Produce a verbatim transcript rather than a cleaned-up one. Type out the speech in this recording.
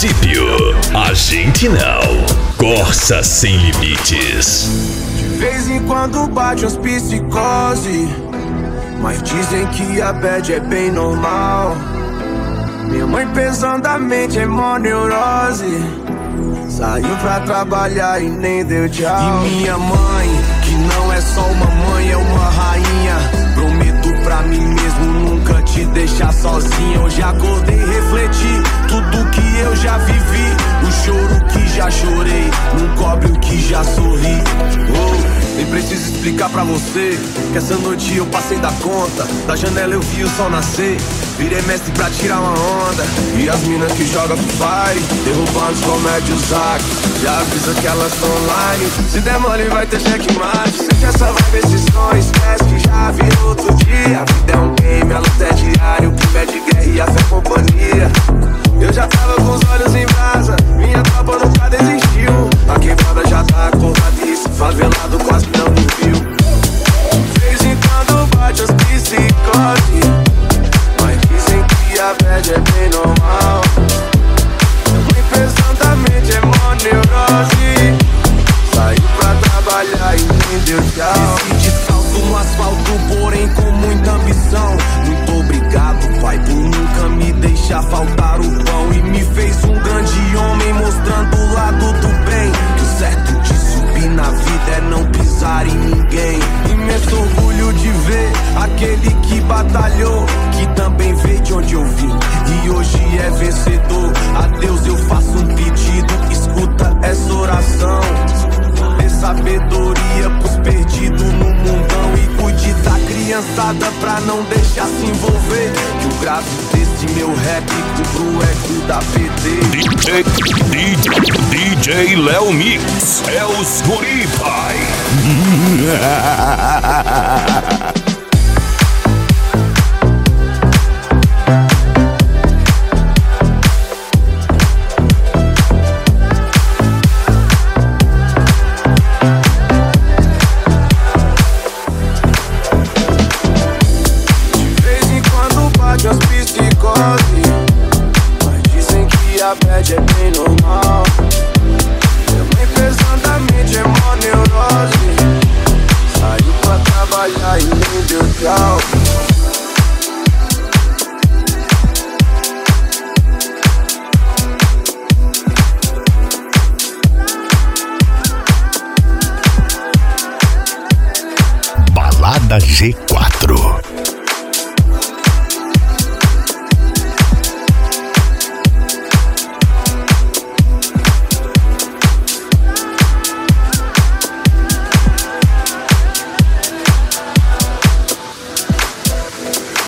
princípio, a gente não. Corsa Sem Limites. De vez em quando bate umas psicose, mas dizem que a bad é bem normal. Minha mãe pesadamente é mó neurose, saiu pra trabalhar e nem deu tchau. E minha mãe, que não é só uma mãe, é uma rainha. Prometo pra mim mesmo nunca te deixar sozinha. Eu já acordei e refleti tudo que eu já vivi, o choro que já chorei não cobre o que já sorri. Oh, nem preciso explicar pra você que essa noite eu passei da conta. Da janela eu vi o sol nascer, virei mestre pra tirar uma onda. E as minas que jogam pro fire, derrubando os comédios hack, já avisa que elas tão online. Se der mole vai ter checkmate. Sente essa vibe, esses sons, esquece que já virou outro dia. A vida é um game, a luta é diário, o que pede guerra e a fé companhia. Eu já tava com os olhos em brasa, minha tropa nunca desistiu. A quebrada já tá acordada e esse favelado quase não me viu. De vez em quando bate as psicose, mas dizem que a bad é bem normal. Minha pesadamente é mó neurose, saiu pra trabalhar e nem deu tchau. Desci de salto no asfalto, porém com muita ambição. Muito obrigado, pai, por nunca me deixar faltar o pão. E me fez um grande homem, mostrando o lado do bem. Que o certo de subir na vida é não pisar em ninguém. Imenso orgulho de ver aquele que batalhou, que também veio de onde eu vim e hoje é vencedor. A Deus eu faço um pedido, escuta essa oração. Dê sabedoria pros perdidos no mundão e cuide da criançada pra não deixar se envolver. Que o grave desse meu rap cubra o eco da P D. D J, D J, D J Léo Mix é os guri, pai. É bem normal. Minha mãe pesadamente é mó neurose, saiu pra trabalhar e nem deu tchau. Balada G quatro.